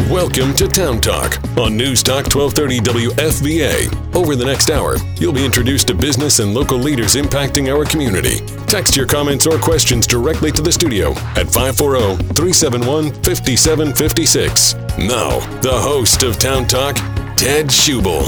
Welcome to Town Talk on News Talk 1230 WFVA. Over the next hour, you'll be introduced to business and local leaders impacting our community. Text your comments or questions directly to the studio at 540-371-5756. Now, the host of Town Talk, Ted Schubel.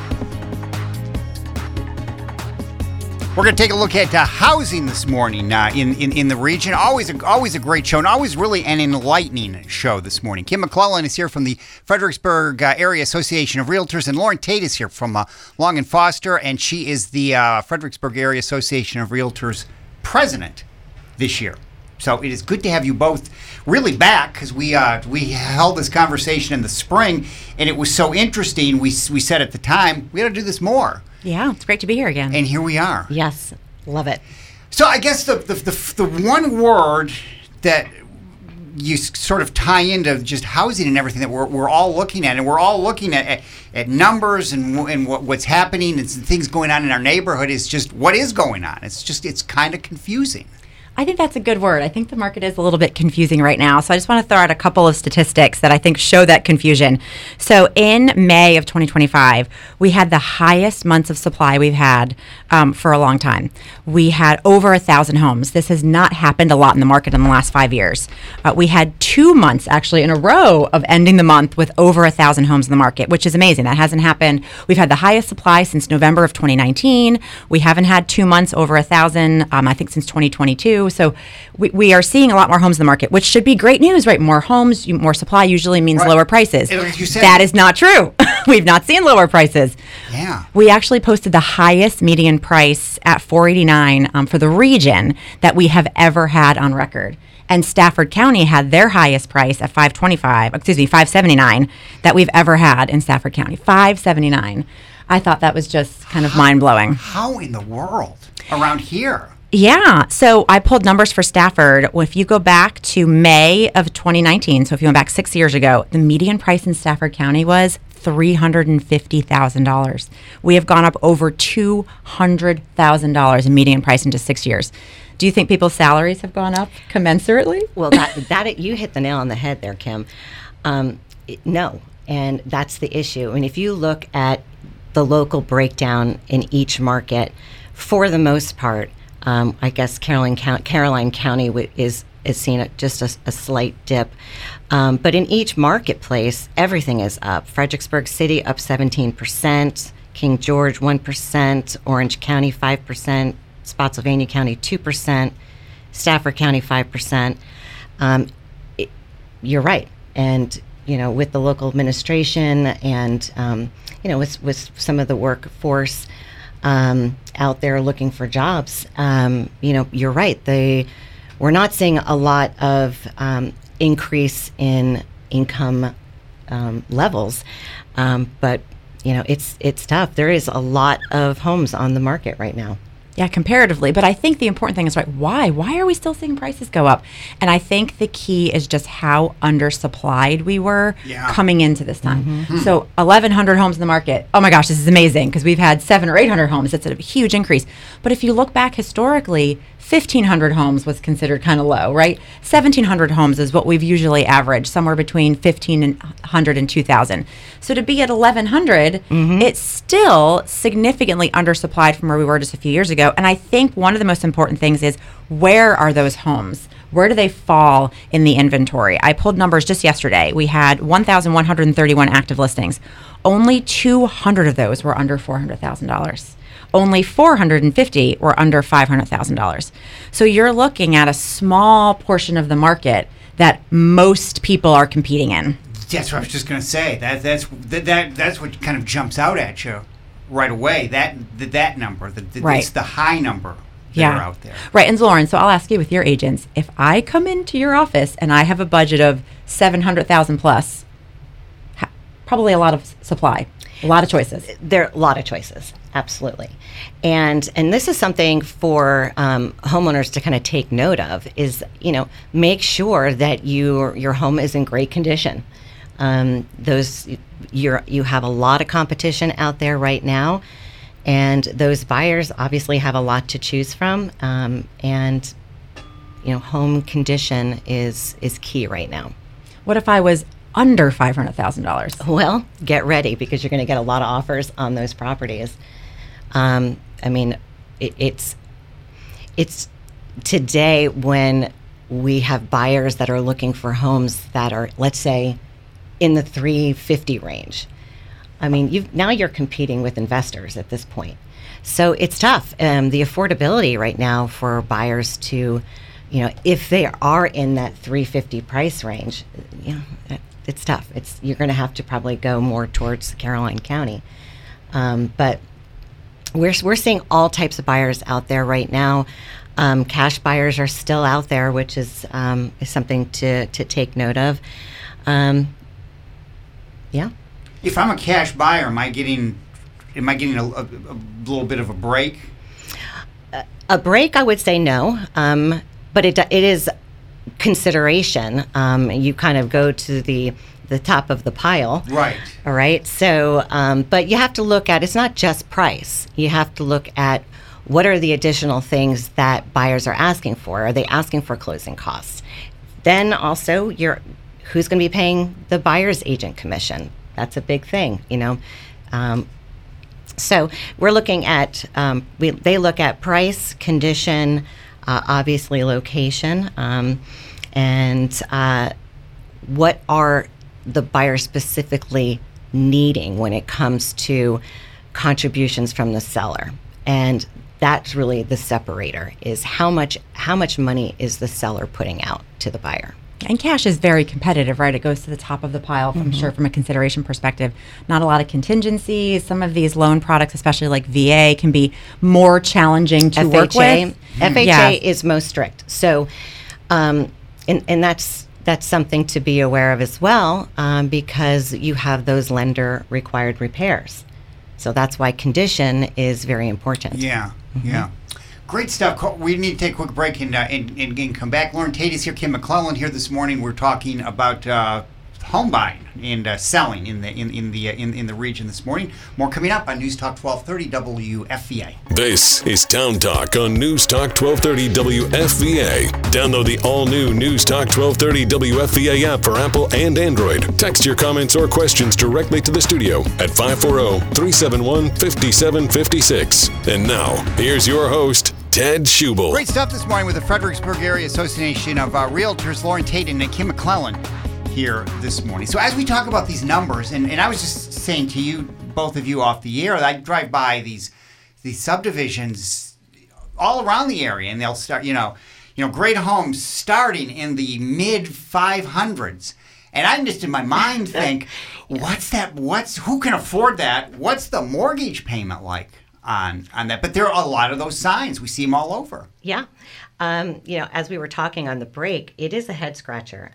We're going to take a look at housing this morning in the region. Always a great show, and always really an enlightening show this morning. Kim McClellan is here from the Fredericksburg Area Association of Realtors, and Lauren Tate is here from Long and Foster, and she is the Fredericksburg Area Association of Realtors president this year. So it is good to have you both really back, because we held this conversation in the spring, and it was so interesting. We said at the time, we got to do this more. Yeah, it's great to be here again. And here we are. Yes, love it. So I guess the one word that you sort of tie into just housing and everything that we're all looking at, and we're all looking at numbers and what's happening and things going on in our neighborhood, is just what is going on. It's kind of confusing. I think that's a good word. I think the market is a little bit confusing right now. So I just want to throw out a couple of statistics that I think show that confusion. So in May of 2025, we had the highest months of supply we've had for a long time. We had over 1,000 homes. This has not happened a lot in the market in the last 5 years. We had 2 months actually in a row of ending the month with over 1,000 homes in the market, which is amazing. That hasn't happened. We've had the highest supply since November of 2019. We haven't had 2 months over 1,000, I think, since 2022. So we are seeing a lot more homes in the market, which should be great news, right? More homes, more supply usually means lower prices. Like you said, that is not true. We've not seen lower prices. Yeah. We actually posted the highest median price at $489 for the region that we have ever had on record. And Stafford County had their highest price at $579 that we've ever had in Stafford County. $579. I thought that was just kind of mind-blowing. How in the world around here? Yeah. So I pulled numbers for Stafford. Well, if you go back to May of 2019, so if you went back 6 years ago, the median price in Stafford County was $350,000. We have gone up over $200,000 in median price in just 6 years. Do you think people's salaries have gone up commensurately? Well, that you hit the nail on the head there, Kim. No, and that's the issue. I mean, if you look at the local breakdown in each market, for the most part, I guess Caroline County is seeing just a slight dip. But in each marketplace, everything is up. Fredericksburg City up 17%, King George 1%, Orange County 5%, Spotsylvania County 2%, Stafford County 5%. You're right. And, with the local administration and, with some of the workforce out there looking for jobs, you're right. We're not seeing a lot of increase in income levels, but it's tough. There is a lot of homes on the market right now. Yeah, comparatively. But I think the important thing is, right, why? Why are we still seeing prices go up? And I think the key is just how undersupplied we were coming into this time. Mm-hmm. So 1,100 homes in the market. Oh my gosh, this is amazing, because we've had 700 or 800 homes. It's a huge increase. But if you look back historically, 1,500 homes was considered kind of low, right? 1,700 homes is what we've usually averaged, somewhere between 1,500 and 2,000. So to be at 1,100, it's still significantly undersupplied from where we were just a few years ago. And I think one of the most important things is, where are those homes? Where do they fall in the inventory? I pulled numbers just yesterday. We had 1,131 active listings. Only 200 of those were under $400,000. Only 450 were under $500,000. So you're looking at a small portion of the market that most people are competing in. That's what I was just going to say. That's what kind of jumps out at you right away. That number, right. It's the high number that are out there. Right. And Lauren, so I'll ask you, with your agents, if I come into your office and I have a budget of $700,000 plus, probably a lot of supply. A lot of choices. There are a lot of choices, absolutely. And this is something for homeowners to kind of take note of, is, make sure that your home is in great condition. You have a lot of competition out there right now, and those buyers obviously have a lot to choose from. And home condition is key right now. What if I was under $500,000. Well, get ready because you're going to get a lot of offers on those properties. I mean, it's today when we have buyers that are looking for homes that are, let's say, in the 350 range. I mean, now you're competing with investors at this point. So it's tough. The affordability right now for buyers to, if they are in that 350 price range, it's tough. You're going to have to probably go more towards Caroline County. But we're seeing all types of buyers out there right now. Cash buyers are still out there, which is something to take note of. Yeah. If I'm a cash buyer, am I getting a little bit of a break? A break, I would say no, but it is consideration. You kind of go to the top of the pile. Right. All right. So, but you have to look at, it's not just price. You have to look at what are the additional things that buyers are asking for. Are they asking for closing costs? Then also, who's going to be paying the buyer's agent commission? That's a big thing, So we're looking at, they look at price, condition, obviously location, and what are the buyers specifically needing when it comes to contributions from the seller. And that's really the separator, is how much money is the seller putting out to the buyer. And cash is very competitive, right? It goes to the top of the pile, I'm sure, from a consideration perspective. Not a lot of contingencies. Some of these loan products, especially like VA, can be more challenging to work with. FHA is most strict. So, and that's something to be aware of as well, because you have those lender required repairs. So that's why condition is very important. Yeah, yeah. Great stuff. We need to take a quick break and come back. Lauren Tate is here. Kim McClellan here this morning. We're talking about home buying and selling in the region this morning. More coming up on News Talk 1230 WFVA. This is Town Talk on News Talk 1230 WFVA. Download the all-new News Talk 1230 WFVA app for Apple and Android. Text your comments or questions directly to the studio at 540-371-5756. And now, here's your host, Ted Schubel. Great stuff this morning with the Fredericksburg Area Association of Realtors, Lauren Tate and Kim McClellan here this morning. So as we talk about these numbers, and I was just saying to you, both of you off the air, I drive by these subdivisions all around the area, and they'll start, great homes starting in the mid 500s. And I'm just in my mind think, who can afford that? What's the mortgage payment like on that? But there are a lot of those signs. We see them all over. Yeah. As we were talking on the break, it is a head scratcher.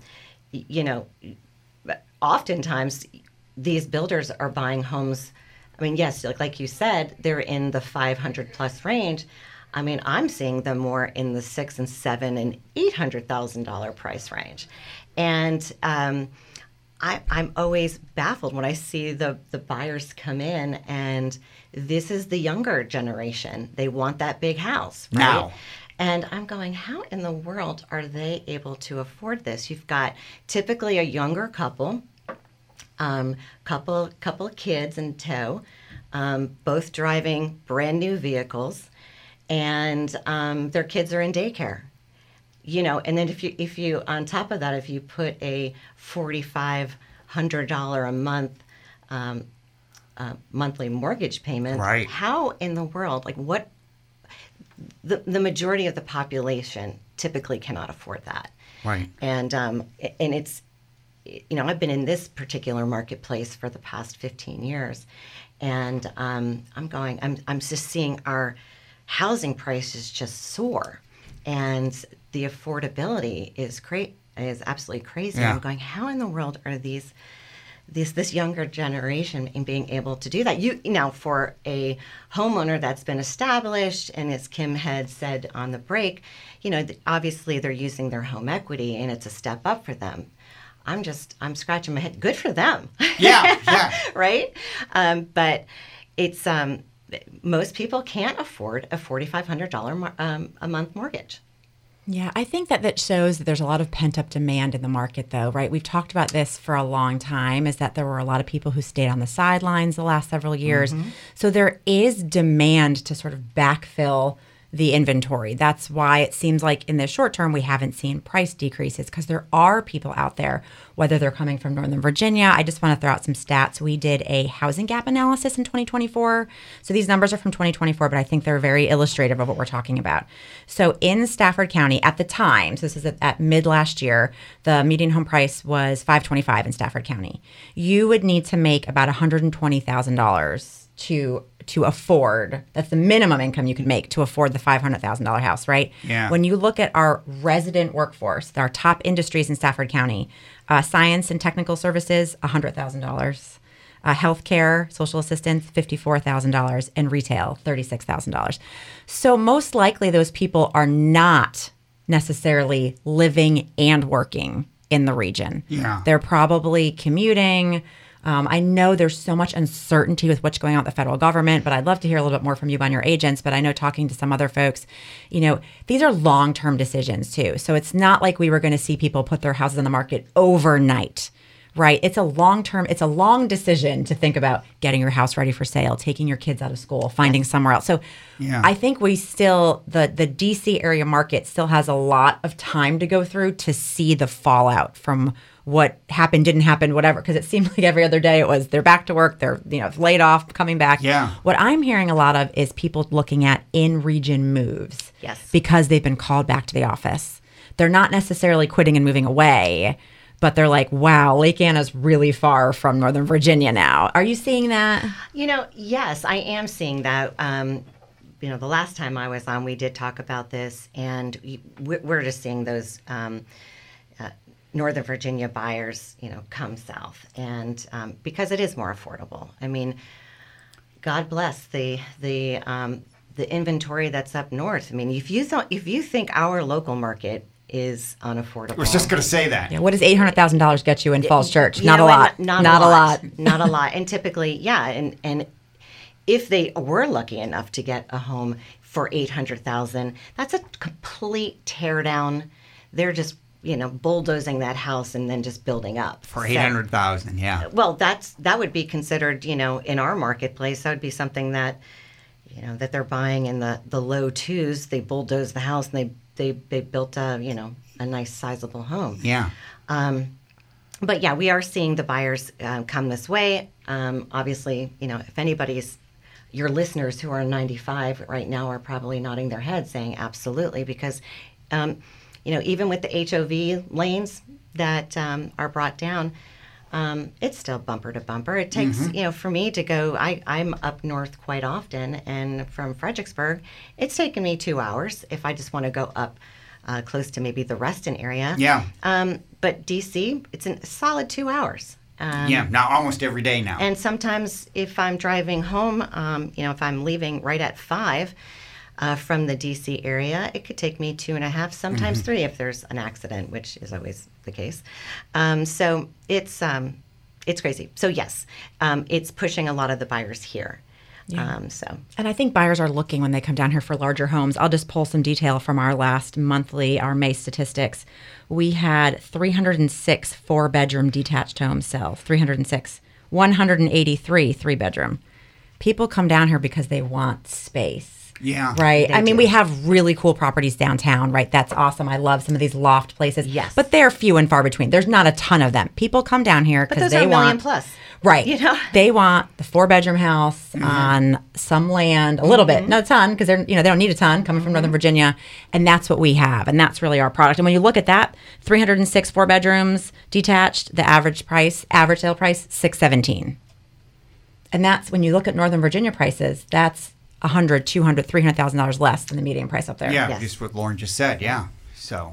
Oftentimes these builders are buying homes. I mean, yes, like you said, they're in the 500 plus range. I mean, I'm seeing them more in the $600,000 and $700,000 and $800,000 price range. And I'm always baffled when I see the buyers come in, and this is the younger generation. They want that big house, right? Now. And I'm going, how in the world are they able to afford this? You've got typically a younger couple, couple of kids in tow, both driving brand new vehicles, and their kids are in daycare. And then if you on top of that, if you put a $4,500 a month monthly mortgage payment, right? How in the world, what? The majority of the population typically cannot afford that, right? And it's, I've been in this particular marketplace for the past 15 years, and I'm just seeing our housing prices just soar, and the affordability is absolutely crazy. Yeah. I'm going, how in the world are this younger generation in being able to do that? For a homeowner that's been established, and as Kim had said on the break, obviously they're using their home equity, and it's a step up for them. I'm scratching my head. Good for them. Yeah. Right? But it's most people can't afford a $4,500 a month mortgage. Yeah, I think that shows that there's a lot of pent-up demand in the market, though, right? We've talked about this for a long time, is that there were a lot of people who stayed on the sidelines the last several years. So there is demand to sort of backfill the inventory. That's why it seems like in the short term we haven't seen price decreases, because there are people out there, whether they're coming from Northern Virginia. I just want to throw out some stats. We did a housing gap analysis in 2024. So these numbers are from 2024, but I think they're very illustrative of what we're talking about. So in Stafford County at the time, so this is at mid last year, the median home price was $525 in Stafford County. You would need to make about $120,000 to afford, that's the minimum income you could make to afford the $500,000 house, right? Yeah. When you look at our resident workforce, our top industries in Stafford County, science and technical services, $100,000. Healthcare, social assistance, $54,000, and retail, $36,000. So most likely those people are not necessarily living and working in the region. Yeah. They're probably commuting. I know there's so much uncertainty with what's going on with the federal government, but I'd love to hear a little bit more from you on your agents. But I know talking to some other folks, these are long-term decisions too. So it's not like we were going to see people put their houses on the market overnight, right? It's a long decision to think about getting your house ready for sale, taking your kids out of school, finding somewhere else. So I think we still, the DC area market still has a lot of time to go through to see the fallout from what happened, didn't happen, whatever, because it seemed like every other day it was they're back to work, they're laid off, coming back. Yeah. What I'm hearing a lot of is people looking at in-region moves. Yes. Because they've been called back to the office. They're not necessarily quitting and moving away, but they're like, wow, Lake Anna's really far from Northern Virginia now. Are you seeing that? Yes, I am seeing that. The last time I was on, we did talk about this, and we're just seeing those Northern Virginia buyers, come south, and because it is more affordable. I mean, God bless the inventory that's up north. I mean, if you think our local market is unaffordable, I was just going to say that. Yeah, what does $800,000 get you in Falls Church? Not a lot. Not a lot. Not a lot. And typically, and if they were lucky enough to get a home for $800,000, that's a complete tear down. They're just bulldozing that house and then just building up for $800,000. Yeah. Well, that would be considered, in our marketplace, that would be something that, that they're buying in the low twos. They bulldoze the house and they built a nice sizable home. Yeah. But yeah, we are seeing the buyers come this way. Obviously, if your listeners who are 95 right now are probably nodding their heads saying absolutely, because even with the HOV lanes that are brought down, it's still bumper to bumper. It takes, for me to go, I'm up north quite often, and from Fredericksburg, it's taken me 2 hours if I just want to go up close to maybe the Reston area. Yeah. But DC, it's a solid 2 hours. Now almost every day now. And sometimes if I'm driving home, if I'm leaving right at 5, from the D.C. area, it could take me 2.5, sometimes 3 if there's an accident, which is always the case. So it's crazy. So yes, it's pushing a lot of the buyers here. Yeah. And I think buyers are looking when they come down here for larger homes. I'll just pull some detail from our our May statistics. We had 306 4-bedroom detached homes sell, 306, 183 3-bedroom. People come down here because they want space. Yeah. Right. I mean, we have really cool properties downtown, right? That's awesome. I love some of these loft places. Yes. But they're few and far between. There's not a ton of them. People come down here because they want. But those are $1 million plus. Right. They want the 4-bedroom house on some land, a little bit, not a ton, because they don't need a ton coming from Northern Virginia. And that's what we have. And that's really our product. And when you look at that, 306 4-bedrooms detached, the average sale price, $617. And that's when you look at Northern Virginia prices, that's $100,000, $200,000, $300,000 less than the median price up there. Yeah, yes. Just what Lauren just said. Yeah. So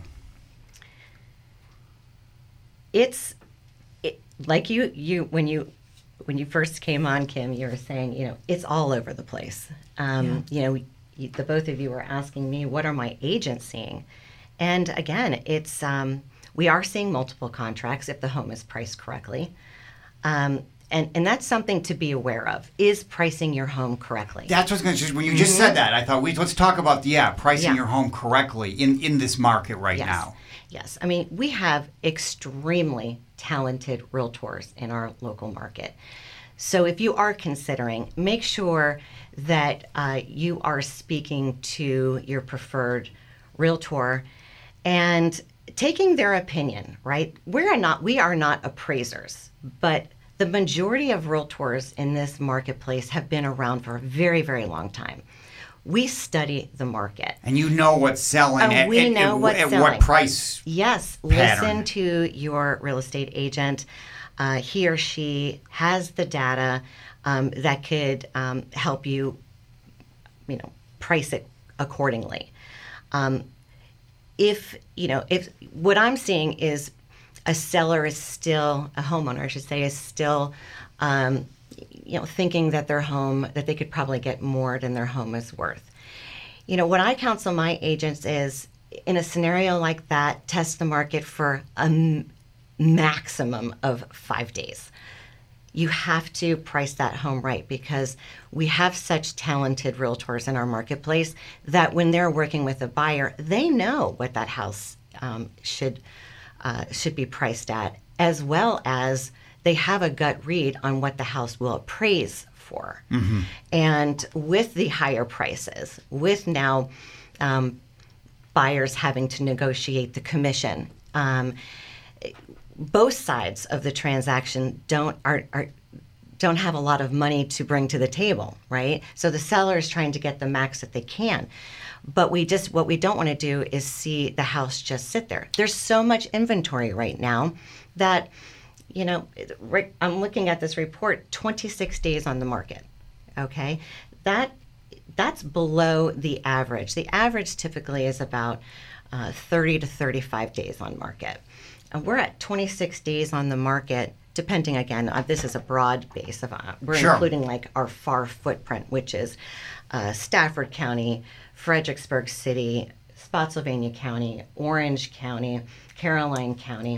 like you when you first came on, Kim, you were saying it's all over the place. The both of you were asking me, what are my agents seeing? And again, it's we are seeing multiple contracts if the home is priced correctly. And that's something to be aware of, is pricing your home correctly. That's what's going to, when you just said that, I thought, let's talk about, pricing your home correctly in this market right now. Yes. I mean, we have extremely talented realtors in our local market. So if you are considering, make sure that you are speaking to your preferred realtor and taking their opinion, right? We are not appraisers, but the majority of realtors in this marketplace have been around for a very, very long time. We study the market. And you know what's selling at what price. Yes. Pattern. Listen to your real estate agent. He or she has the data that could help you, price it accordingly. If what I'm seeing is a homeowner, I should say, is still, thinking that their home, that they could probably get more than their home is worth. What I counsel my agents is, in a scenario like that, test the market for a maximum of 5 days. You have to price that home right, because we have such talented realtors in our marketplace that when they're working with a buyer, they know what that house should be priced at, as well as they have a gut read on what the house will appraise for. Mm-hmm. And with the higher prices, with now buyers having to negotiate the commission, both sides of the transaction don't have a lot of money to bring to the table, right? So the seller is trying to get the max that they can. But what we don't want to do is see the house just sit there. There's so much inventory right now that, I'm looking at this report, 26 days on the market, okay? That's below the average. The average typically is about 30 to 35 days on market. And we're at 26 days on the market, depending, again, this is a broad base of, we're Sure. including like our far footprint, which is Stafford County, Fredericksburg City, Spotsylvania County, Orange County, Caroline County,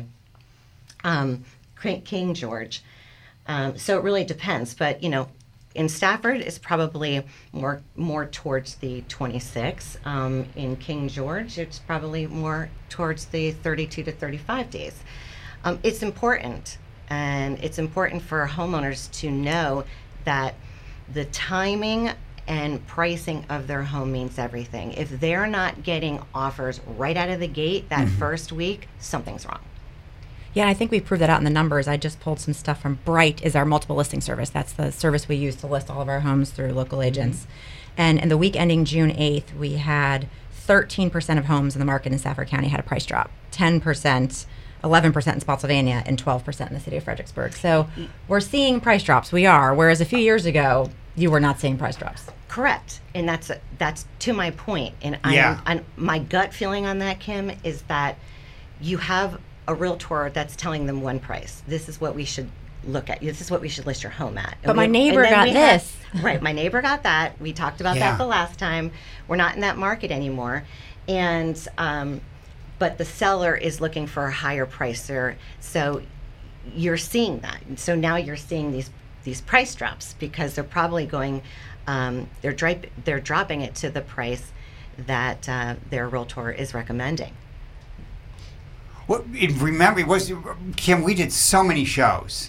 King George. So it really depends. But, in Stafford, it's probably more towards the 26. In King George, it's probably more towards the 32 to 35 days. It's important, and it's important for homeowners to know that the timing and pricing of their home means everything. If they're not getting offers right out of the gate that first week, something's wrong. Yeah, I think we proved that out in the numbers. I just pulled some stuff from Bright, is our multiple listing service. That's the service we use to list all of our homes through local agents. And in the week ending June 8th, we had 13% of homes in the market in Stafford County had a price drop, 10%, 11% in Spotsylvania, and 12% in the city of Fredericksburg. So we're seeing price drops. We are, whereas a few years ago, you were not seeing price drops. Correct. And that's to my point. And my gut feeling on that, Kim, is that you have a realtor that's telling them one price. This is what we should look at. This is what we should list your home at. But my neighbor got this. Right. My neighbor got that. We talked about that the last time. We're not in that market anymore. And, but the seller is looking for a higher price there. So you're seeing that. So now you're seeing these price drops, because they're probably going, they're dropping it to the price that their realtor is recommending. Well, remember, Kim, we did so many shows,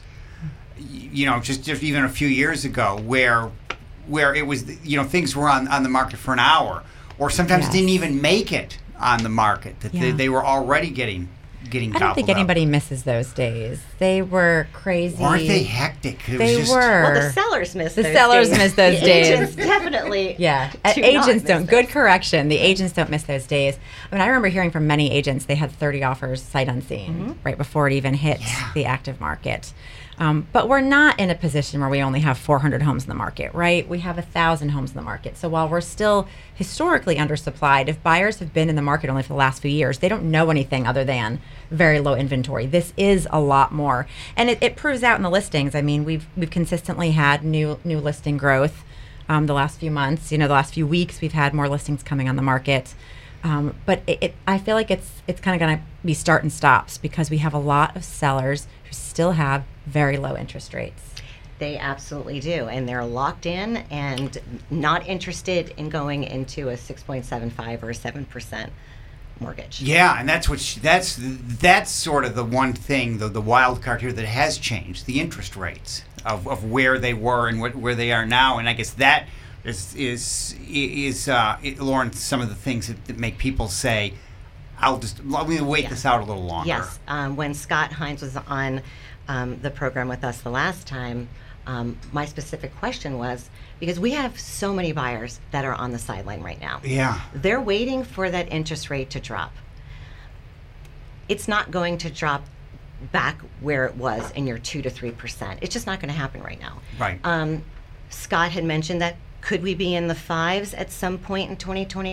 just even a few years ago, where it was, things were on the market for an hour, or sometimes didn't even make it on the market, that they were already getting I don't think anybody misses those days. They were crazy. Weren't they hectic? They were. Well, the sellers miss those days. The sellers miss those days. Agents definitely. Yeah. Agents don't. Good correction. The agents don't miss those days. I mean, I remember hearing from many agents, they had 30 offers sight unseen right before it even hit the active market. But we're not in a position where we only have 400 homes in the market, right? We have 1,000 homes in the market. So while we're still historically undersupplied, if buyers have been in the market only for the last few years, they don't know anything other than very low inventory. This is a lot more. And it proves out in the listings. I mean, we've consistently had new listing growth the last few months. The last few weeks, we've had more listings coming on the market. But I feel like it's kind of going to be start and stops, because we have a lot of sellers who still have very low interest rates. They absolutely do, and they're locked in and not interested in going into a 6.75 or a 7% mortgage. Yeah, and that's sort of the one thing, the wild card here that has changed, the interest rates of where they were and where they are now, and I guess that is Lauren, some of the things that make people say, let me wait this out a little longer. Yes, when Scott Hines was on the program with us the last time, my specific question was, because we have so many buyers that are on the sideline right now. Yeah. They're waiting for that interest rate to drop. It's not going to drop back where it was in your 2 to 3%. It's just not going to happen right now. Right. Scott had mentioned that could we be in the 5s at some point in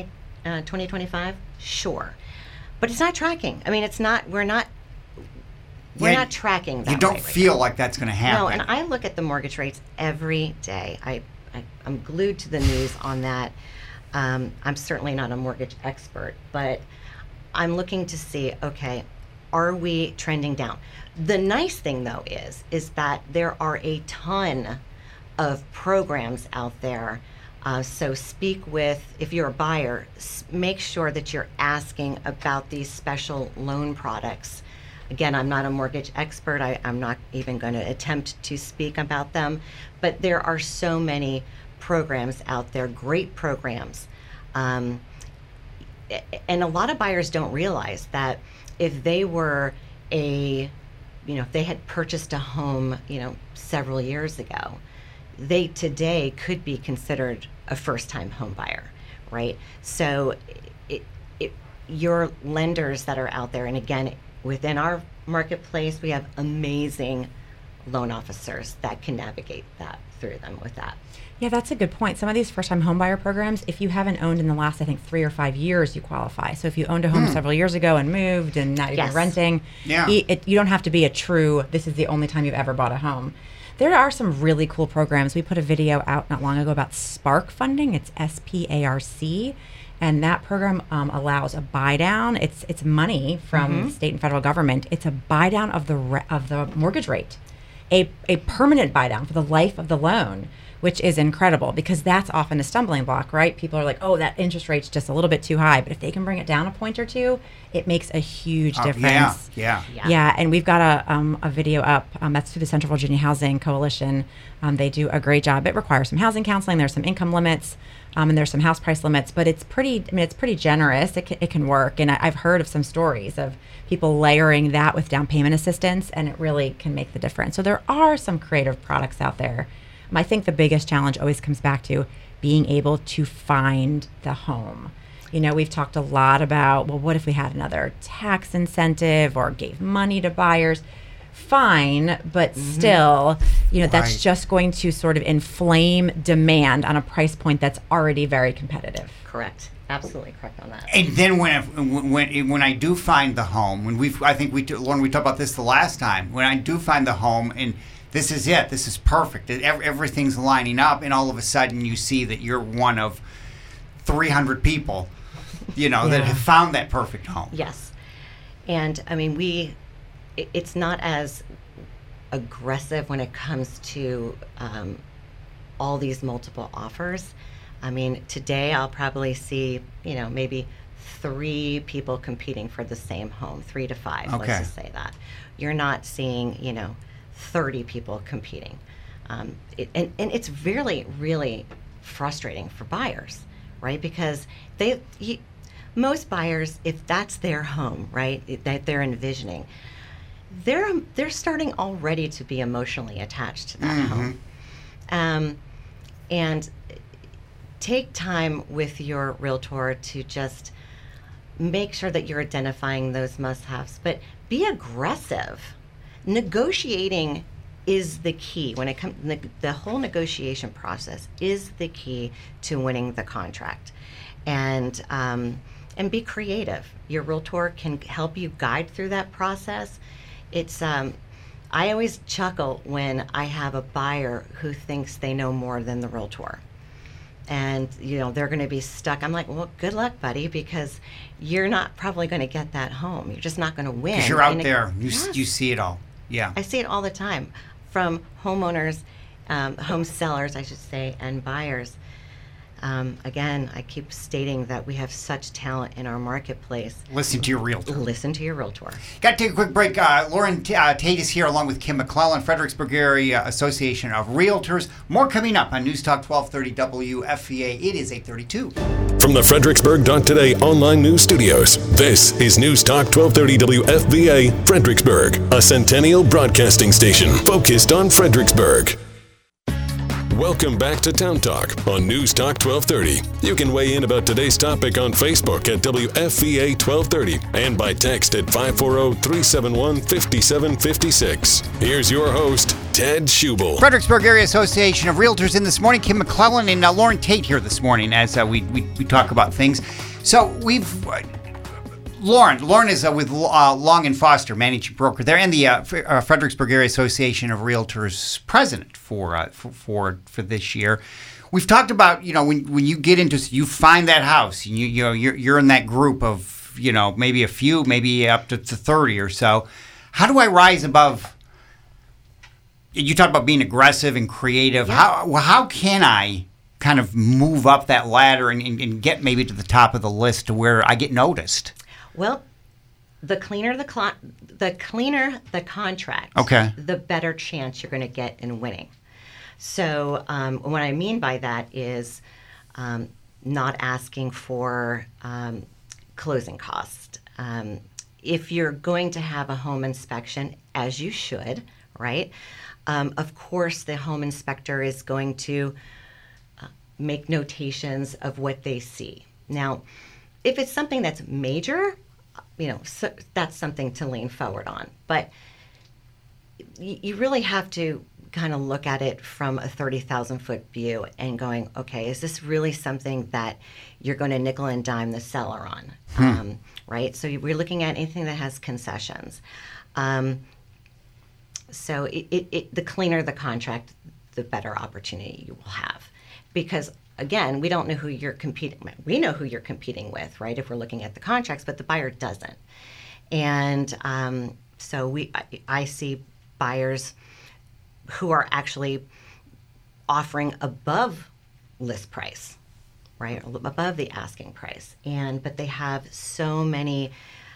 2025? Sure. But it's not tracking. I mean, we're not tracking that. You don't right feel now. Like that's going to happen. No, and I look at the mortgage rates every day. I'm glued to the news on that. I'm certainly not a mortgage expert, but I'm looking to see, okay, are we trending down? The nice thing, though, is that there are a ton of programs out there. So speak with, if you're a buyer, make sure that you're asking about these special loan products. Again, I'm not a mortgage expert. I'm not even going to attempt to speak about them. But there are so many programs out there, great programs. And a lot of buyers don't realize that if they were if they had purchased a home, several years ago, they today could be considered a first-time home buyer, right? So your lenders that are out there, and again, within our marketplace, we have amazing loan officers that can navigate that through them with that. Yeah, that's a good point. Some of these first-time homebuyer programs, if you haven't owned in the last, I think, 3 or 5 years, you qualify. So if you owned a home several years ago and moved and now you're renting, you don't have to be this is the only time you've ever bought a home. There are some really cool programs. We put a video out not long ago about Spark funding. It's SPARC. And that program allows a buy down. It's money from the state and federal government. It's a buy down of the mortgage rate, a permanent buy down for the life of the loan, which is incredible because that's often a stumbling block, right? People are like, oh, that interest rate's just a little bit too high. But if they can bring it down a point or two, it makes a huge difference. Yeah. And we've got a video up that's through the Central Virginia Housing Coalition. They do a great job. It requires some housing counseling. There's some income limits. And there's some house price limits, but it's pretty generous. It can work. And I've heard of some stories of people layering that with down payment assistance, and it really can make the difference. So there are some creative products out there. I think the biggest challenge always comes back to being able to find the home. We've talked a lot about, well, what if we had another tax incentive or gave money to buyers? Fine, but still, that's just going to sort of inflame demand on a price point that's already very competitive. Correct. Absolutely correct on that. And then when I do find the home, Lauren, we talked about this the last time. When I do find the home, and this is it, this is perfect. Everything's lining up, and all of a sudden you see that you're one of 300 people, that have found that perfect home. Yes, and I mean it's not as aggressive when it comes to all these multiple offers. I mean, today I'll probably see, maybe 3 people competing for the same home, 3 to 5, okay. Let's just say that. You're not seeing, 30 people competing. And it's really, really frustrating for buyers, right? Because most buyers, if that's their home, right, that they're envisioning, they're starting already to be emotionally attached to that home. And take time with your realtor to just make sure that you're identifying those must-haves, but be aggressive. Negotiating is the key. When it comes, the whole negotiation process is the key to winning the contract. And be creative. Your realtor can help you guide through that process. It's I always chuckle when I have a buyer who thinks they know more than the realtor. And, they're going to be stuck. I'm like, well, good luck, buddy, because you're not probably going to get that home. You're just not going to win. Because you're out there. You see it all. Yeah. I see it all the time from homeowners home sellers, I should say, and buyers. Again, I keep stating that we have such talent in our marketplace. Listen to your realtor. Listen to your realtor. Got to take a quick break. Lauren Tate is here along with Kim McClellan, Fredericksburg Area Association of Realtors. More coming up on News Talk 1230 WFVA. It is 8:32. From the Fredericksburg.Today online news studios, this is News Talk 1230 WFVA Fredericksburg, a centennial broadcasting station focused on Fredericksburg. Welcome back to Town Talk on News Talk 1230. You can weigh in about today's topic on Facebook at WFVA 1230 and by text at 540-371-5756. Here's your host, Ted Schubel. Fredericksburg Area Association of Realtors in this morning. Kim McClellan and Lauren Tate here this morning as we talk about things. So we've... Lauren is with Long and Foster, managing broker there, and the Fredericksburg Area Association of Realtors president for this year. We've talked about when you get into, you find that house, and you're in that group of maybe a few, maybe up to 30 or so. How do I rise above? You talk about being aggressive and creative. Yeah. How can I kind of move up that ladder and get maybe to the top of the list to where I get noticed? Well, the cleaner the contract, okay, the better chance you're going to get in winning. So what I mean by that is not asking for closing costs. If you're going to have a home inspection, as you should, right? Of course, the home inspector is going to make notations of what they see. Now, if it's something that's major, so that's something to lean forward on. But you really have to kind of look at it from a 30,000-foot view and going, okay, is this really something that you're going to nickel and dime the seller on, right? So we're looking at anything that has concessions. So the cleaner the contract, the better opportunity you will have. Because again, we don't know who you're competing with. We know who you're competing with, right, if we're looking at the contracts, but the buyer doesn't. And so I see buyers who are actually offering above list price, right, above the asking price. But they have so many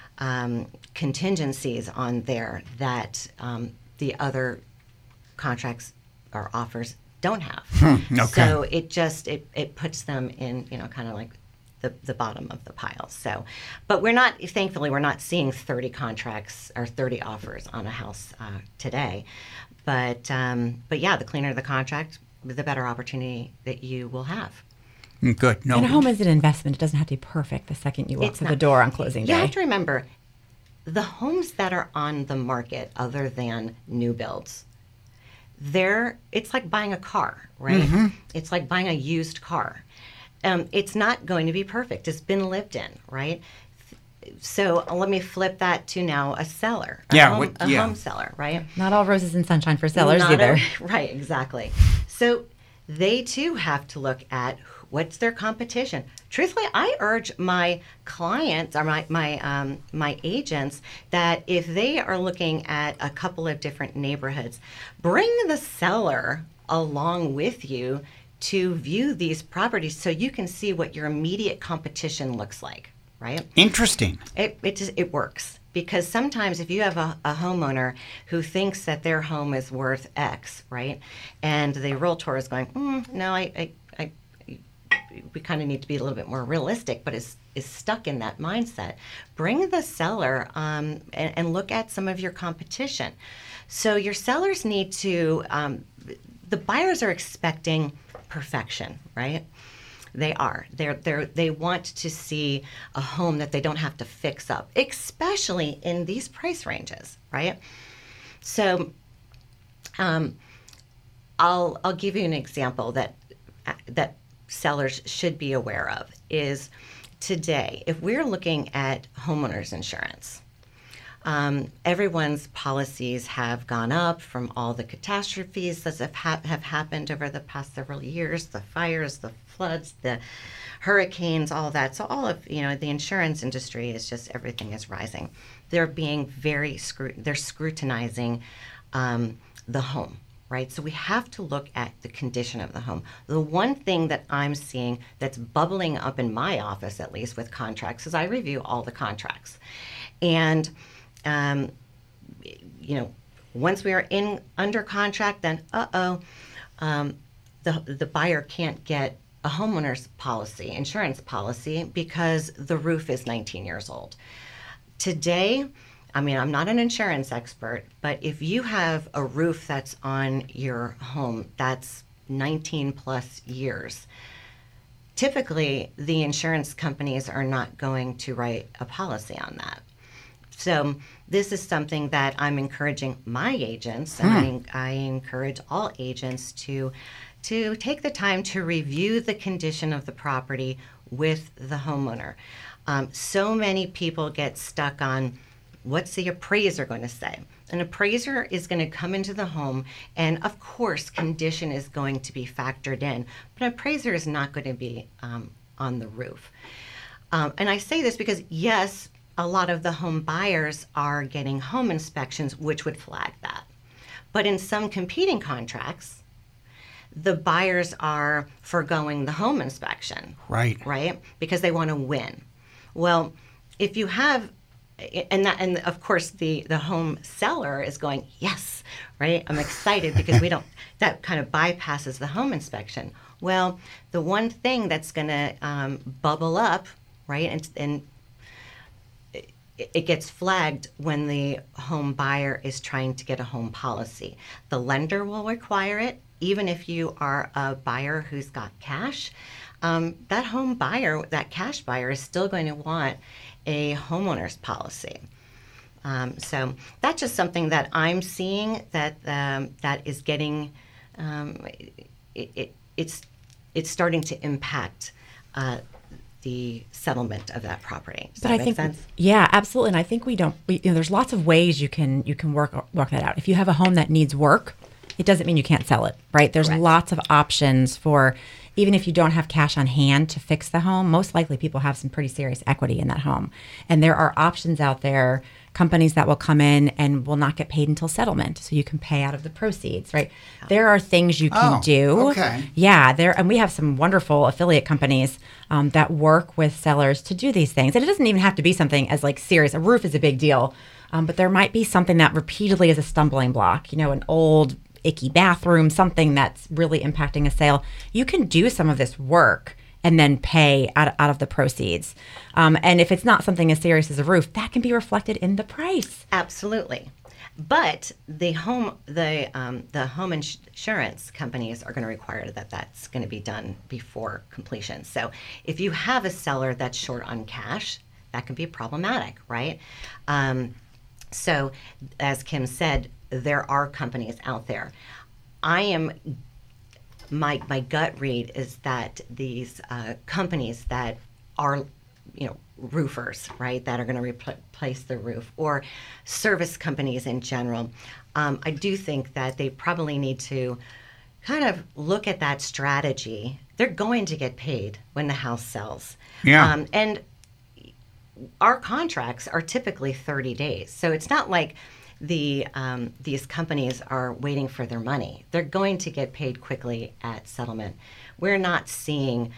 contingencies on there that the other contracts or offers don't have. Okay. So it puts them in, kind of like the bottom of the pile. So, but thankfully we're not seeing 30 contracts or 30 offers on a house today. But yeah, the cleaner the contract, the better opportunity that you will have. Good. No. And a home is an investment. It doesn't have to be perfect the second you walk through the door on closing day. You have to remember, the homes that are on the market other than new builds, it's like buying a car, right? Mm-hmm. It's like buying a used car. It's not going to be perfect. It's been lived in, right? So let me flip that to now a seller, home seller, right? Not all roses and sunshine for sellers either. Right, exactly. So they too have to look at what's their competition. Truthfully, I urge my clients or my agents that if they are looking at a couple of different neighborhoods, bring the seller along with you to view these properties so you can see what your immediate competition looks like, right? Interesting. It works. Because sometimes if you have a homeowner who thinks that their home is worth X, right, and the realtor is going, no, we kind of need to be a little bit more realistic, but is stuck in that mindset. Bring the seller and look at some of your competition. So your sellers need to, the buyers are expecting perfection, right? They are. They want to see a home that they don't have to fix up, especially in these price ranges, right? So I'll give you an example that sellers should be aware of is today, if we're looking at homeowners insurance, everyone's policies have gone up from all the catastrophes that have happened over the past several years, the fires, the floods, the hurricanes, all that. So all of, the insurance industry is just, everything is rising. They're being they're scrutinizing the home, right? So we have to look at the condition of the home. The one thing that I'm seeing that's bubbling up in my office, at least with contracts, is I review all the contracts. And, once we are under contract, then, the buyer can't get a homeowner's policy, insurance policy, because the roof is 19 years old. Today, I'm not an insurance expert, but if you have a roof that's on your home that's 19 plus years, typically the insurance companies are not going to write a policy on that. So this is something that I'm encouraging my agents, and I encourage all agents to take the time to review the condition of the property with the homeowner. So many people get stuck on, what's the appraiser going to say? An appraiser is going to come into the home, and of course, condition is going to be factored in, but an appraiser is not going to be on the roof. And I say this because, yes, a lot of the home buyers are getting home inspections, which would flag that. But in some competing contracts, the buyers are foregoing the home inspection. Right? Because they want to win. Well, if you have, and of course the home seller is going, yes, right? I'm excited because that kind of bypasses the home inspection. Well, the one thing that's going to bubble up, right, and it gets flagged when the home buyer is trying to get a home policy. The lender will require it, even if you are a buyer who's got cash. That home buyer, that cash buyer, is still going to want a homeowner's policy. So that's just something that I'm seeing that is getting, it's starting to impact the settlement of that property. Does that make sense? Yeah, absolutely. And I think there's lots of ways you can work that out. If you have a home that needs work, it doesn't mean you can't sell it, right? There's Correct. Lots of options for, even if you don't have cash on hand to fix the home, most likely people have some pretty serious equity in that home. And there are options out there, companies that will come in and will not get paid until settlement. So you can pay out of the proceeds, right? There are things you can do. Okay. Yeah, and we have some wonderful affiliate companies that work with sellers to do these things. And it doesn't even have to be something as serious. A roof is a big deal. But there might be something that repeatedly is a stumbling block, an old icky bathroom, something that's really impacting a sale. You can do some of this work and then pay out of the proceeds. And if it's not something as serious as a roof, that can be reflected in the price. Absolutely. But the home insurance companies are going to require that that's going to be done before completion. So if you have a seller that's short on cash, that can be problematic, right? So as Kim said, there are companies out there. My gut read is that these companies that are, roofers, right, that are going to replace the roof, or service companies in general, I do think that they probably need to kind of look at that strategy. They're going to get paid when the house sells. Yeah. And our contracts are typically 30 days. So it's not like these companies are waiting for their money. They're going to get paid quickly at settlement. We're not seeing,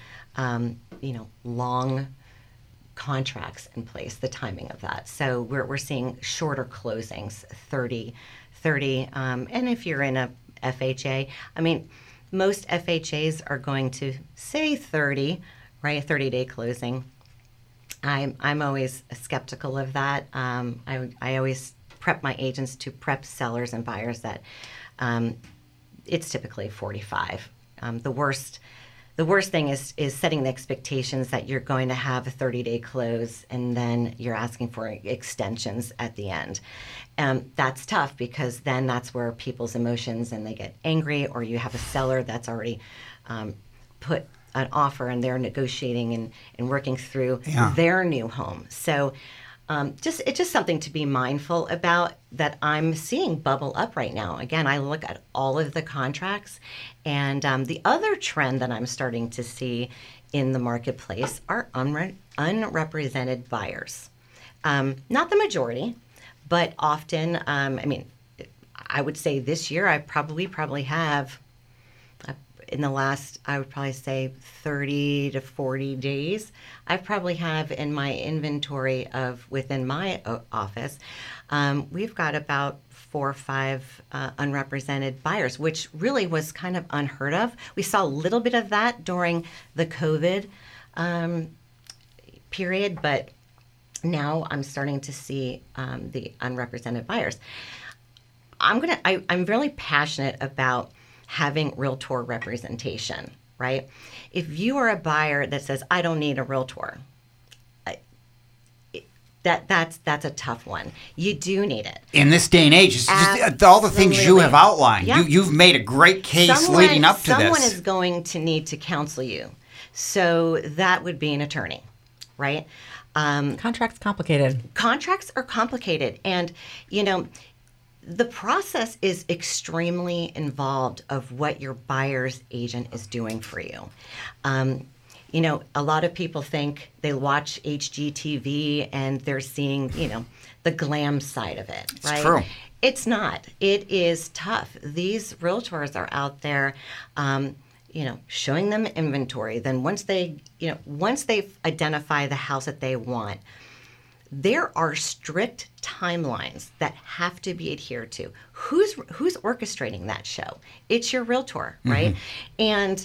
long contracts in place, the timing of that. So we're seeing shorter closings, 30. And if you're in a FHA, most FHAs are going to say 30, right? 30-day closing. I'm always skeptical of that. I always prep my agents to prep sellers and buyers that it's typically 45. The worst thing is setting the expectations that you're going to have a 30-day close and then you're asking for extensions at the end. That's tough because then that's where people's emotions and they get angry, or you have a seller that's already put an offer and they're negotiating and working through their new home. So it's just something to be mindful about that I'm seeing bubble up right now. Again, I look at all of the contracts, and the other trend that I'm starting to see in the marketplace are unrepresented buyers. Not the majority, but often, I would say this year I probably have in the last, I would probably say 30 to 40 days, I probably have in my inventory of within my office, we've got about 4 or 5 unrepresented buyers, which really was kind of unheard of. We saw a little bit of that during the COVID period, but now I'm starting to see the unrepresented buyers. I'm really passionate about having realtor representation, right? If you are a buyer that says, I don't need a realtor, that's a tough one. You do need it. In this day and age, it's just all the things you have outlined. Yeah. You've made a great case leading up to this. Someone is going to need to counsel you. So that would be an attorney, right? Contracts complicated. Contracts are complicated. And, the process is extremely involved of what your buyer's agent is doing for you. A lot of people think they watch HGTV and they're seeing, the glam side of it, right? It's true. It's not. It is tough. These realtors are out there, showing them inventory. Then once they identify the house that they want, there are strict timelines that have to be adhered to. Who's orchestrating that show? It's your realtor, right? And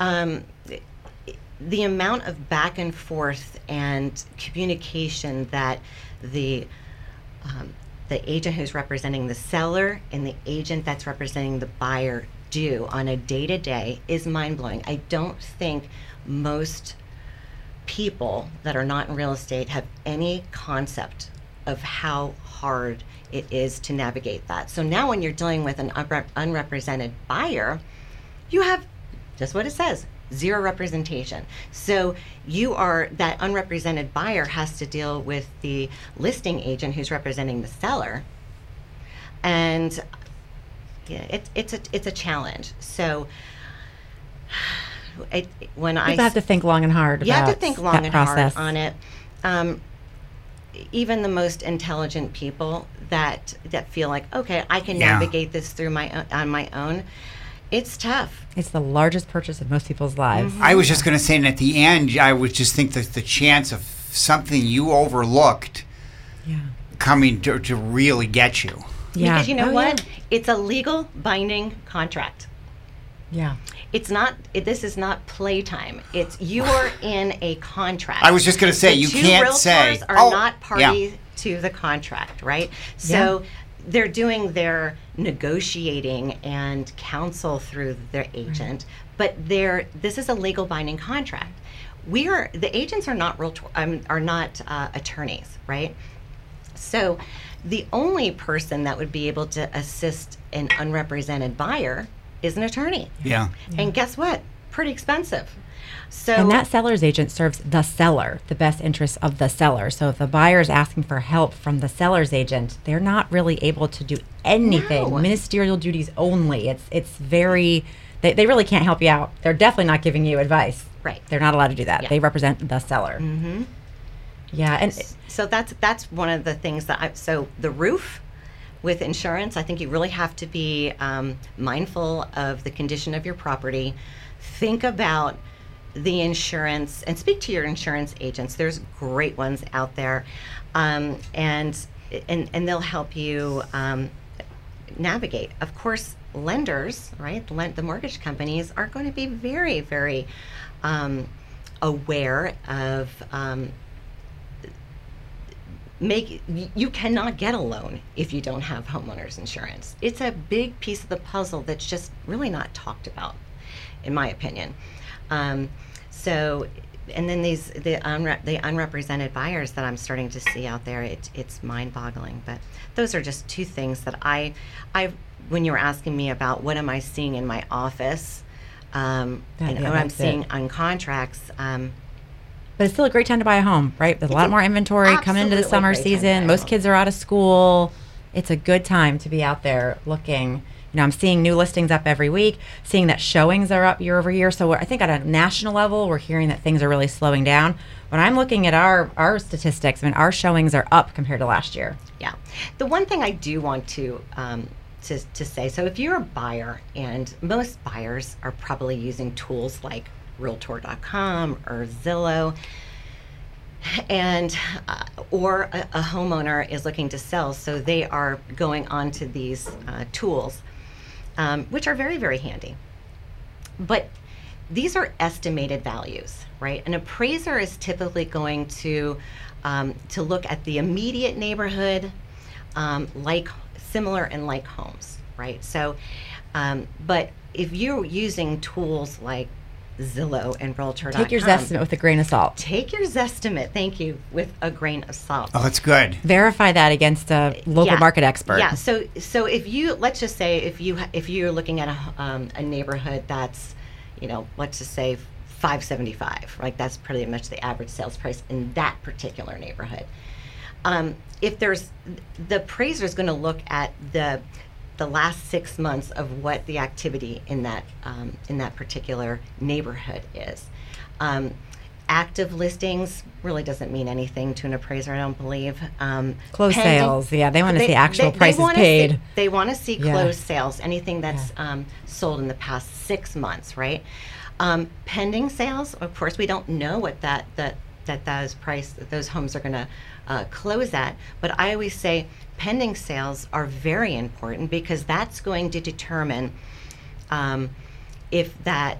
the amount of back and forth and communication that the agent who's representing the seller and the agent that's representing the buyer do on a day-to-day is mind-blowing. I don't think most people that are not in real estate have any concept of how hard it is to navigate that. So now when you're dealing with an unrepresented buyer, you have just what it says, zero representation. So that unrepresented buyer has to deal with the listing agent who's representing the seller. And it's a challenge. So when you have to think long and hard. You have to think long and process. hard on it. Even the most intelligent people that feel like, okay, I can navigate this through on my own. It's tough. It's the largest purchase of most people's lives. I was just going to say, and at the end, I would just think that the chance of something you overlooked coming to really get you. Yeah. Because you know what? Yeah. It's a legal binding contract. Yeah. It's not. This is not playtime. It's you are in a contract. I was just going to say, you can't say. The two realtors are not party to the contract, right? So they're doing their negotiating and counsel through their agent, but this is a legal binding contract. The agents are not attorneys, right? So the only person that would be able to assist an unrepresented buyer is an attorney. Yeah. And guess what? Pretty expensive. So, and that seller's agent serves the seller, the best interests of the seller. So if the buyer is asking for help from the seller's agent, they're not really able to do anything. No. Ministerial duties only. It's very, they really can't help you out. They're definitely not giving you advice. Right. They're not allowed to do that. Yeah. They represent the seller. Mm-hmm. Yeah. And so that's one of the things so the roof with insurance, I think you really have to be mindful of the condition of your property. Think about the insurance and speak to your insurance agents. There's great ones out there, and they'll help you navigate. Of course, lenders, right? The mortgage companies are going to be very, very aware of. You cannot get a loan if you don't have homeowners insurance. It's a big piece of the puzzle that's just really not talked about, in my opinion. So, and then the unrepresented buyers that I'm starting to see out there, it's mind-boggling. But those are just two things that I when you were asking me about what am I seeing in my office, and what I'm seeing on contracts. But it's still a great time to buy a home, right? There's a lot more inventory coming into the summer season. Most kids are out of school. It's a good time to be out there looking. I'm seeing new listings up every week, seeing that showings are up year over year. So I think at a national level, we're hearing that things are really slowing down. When I'm looking at our statistics, our showings are up compared to last year. Yeah. The one thing I do want to to say. So if you're a buyer, and most buyers are probably using tools like Realtor.com or Zillow, and or a homeowner is looking to sell, so they are going onto these tools, which are very, very handy. But these are estimated values, right? An appraiser is typically going to look at the immediate neighborhood, like similar and like homes, right? So, but if you're using tools like Zillow and Realtor.com, take your Zestimate with a grain of salt. Take your Zestimate, thank you, with a grain of salt. Oh, that's good. Verify that against a local market expert. Yeah. So if you, let's just say if you're looking at a neighborhood that's, let's just say 575, right? That's pretty much the average sales price in that particular neighborhood. If there's, the appraiser is going to look at the last 6 months of what the activity in that particular neighborhood is. Active listings really doesn't mean anything to an appraiser, I don't believe. Closed sales, they want to see actual prices paid. They want to see closed sales, anything that's sold in the past 6 months, right? Pending sales, of course, we don't know what those homes are going to close at, but I always say pending sales are very important because that's going to determine if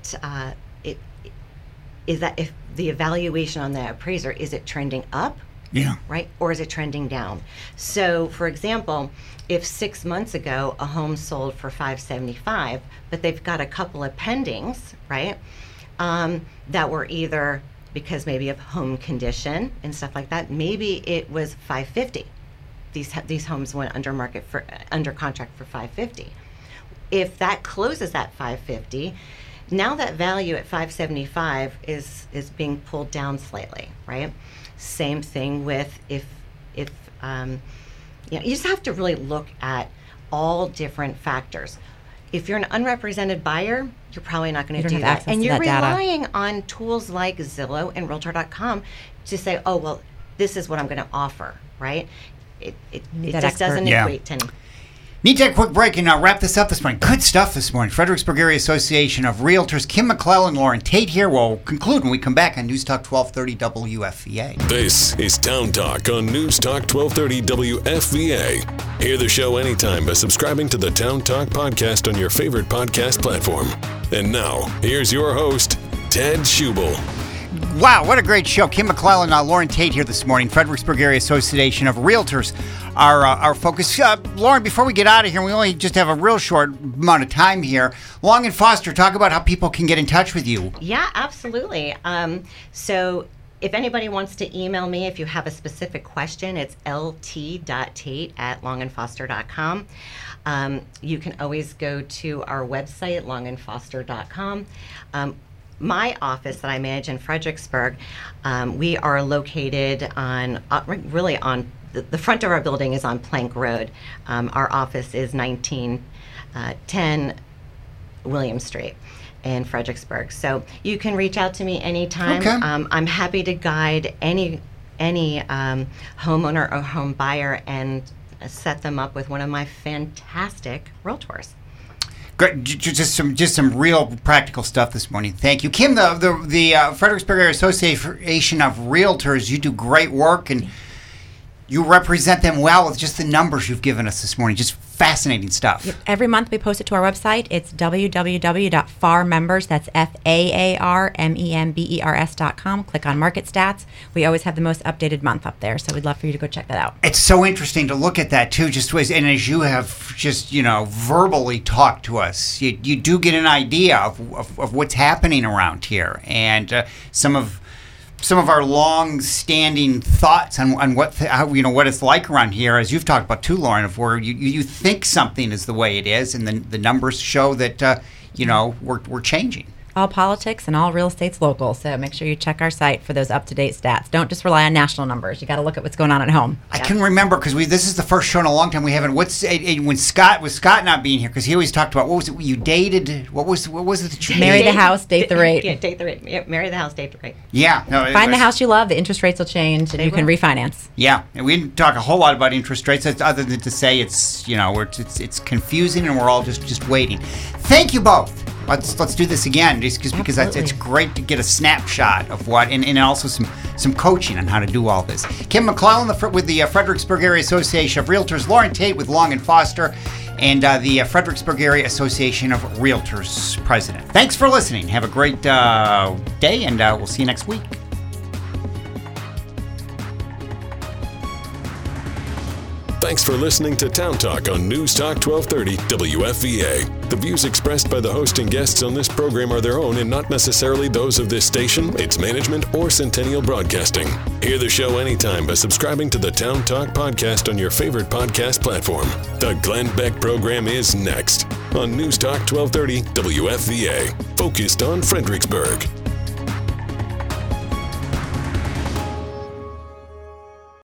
the evaluation on the appraiser, is it trending up, right, or is it trending down? So, for example, if 6 months ago a home sold for $575, but they've got a couple of pendings, right, that were either because maybe of home condition and stuff like that, maybe it was $550. These homes went under contract for $550. If that closes at $550, now that value at $575 is being pulled down slightly, right? Same thing with if you just have to really look at all different factors. If you're an unrepresented buyer, you're probably not going to do that. And you're relying on tools like Zillow and Realtor.com to say, oh, well, this is what I'm going to offer, right? It just doesn't equate to anything. Need to take a quick break and wrap this up this morning. Good stuff this morning. Fredericksburg Area Association of Realtors, Kim McClellan, Lauren Tate here. We'll conclude when we come back on News Talk 1230 WFVA. This is Town Talk on News Talk 1230 WFVA. Hear the show anytime by subscribing to the Town Talk podcast on your favorite podcast platform. And now, here's your host, Ted Schubel. Wow, what a great show. Kim McClellan, Lauren Tate here this morning. Fredericksburg Area Association of Realtors, our focus. Lauren, before we get out of here, we only just have a real short amount of time here. Long and Foster, talk about how people can get in touch with you. Yeah, absolutely. So if anybody wants to email me, if you have a specific question, it's lt.tate@longandfoster.com. You can always go to our website, longandfoster.com. My office that I manage in Fredericksburg, we are located on the front of our building is on Plank Road. Our office is 1910 William Street in Fredericksburg. So you can reach out to me anytime. Okay. I'm happy to guide any homeowner or home buyer and set them up with one of my fantastic realtors. Great. Just some real practical stuff this morning. Thank you, Kim. The Fredericksburg Area Association of Realtors. You do great work and you represent them well with just the numbers you've given us this morning. Just fascinating stuff. Yep. Every month we post it to our website. It's www.farmembers. That's FAARMEMBERS.com. Click on Market Stats. We always have the most updated month up there, so we'd love for you to go check that out. It's so interesting to look at that too. And as you have just verbally talked to us, you do get an idea of what's happening around here, and some of our long-standing thoughts on what it's like around here, as you've talked about too, Lauren, of where you think something is the way it is, and then the numbers show that we're changing. all politics and all real estate's local. So make sure you check our site for those up-to-date stats. Don't just rely on national numbers. You got to look at what's going on at home. I can remember because this is the first show in a long time we haven't. When Scott not being here, because he always talked about what was it you dated? What was it that you marry the house, date the rate. Yeah, date the rate. Yeah, marry the house, date the rate. Yeah, no, find the house you love. The interest rates will change, and you can refinance. Yeah, and we didn't talk a whole lot about interest rates, other than to say it's it's confusing, and we're all just waiting. Thank you both. Let's do this again, just because it's great to get a snapshot of what, and also some coaching on how to do all this. Kim McClellan with the Fredericksburg Area Association of Realtors, Lauren Tate with Long and Foster, and the Fredericksburg Area Association of Realtors president. Thanks for listening. Have a great day, and we'll see you next week. Thanks for listening to Town Talk on News Talk 1230 WFVA. The views expressed by the host and guests on this program are their own and not necessarily those of this station, its management, or Centennial Broadcasting. Hear the show anytime by subscribing to the Town Talk podcast on your favorite podcast platform. The Glenn Beck program is next on News Talk 1230 WFVA, focused on Fredericksburg.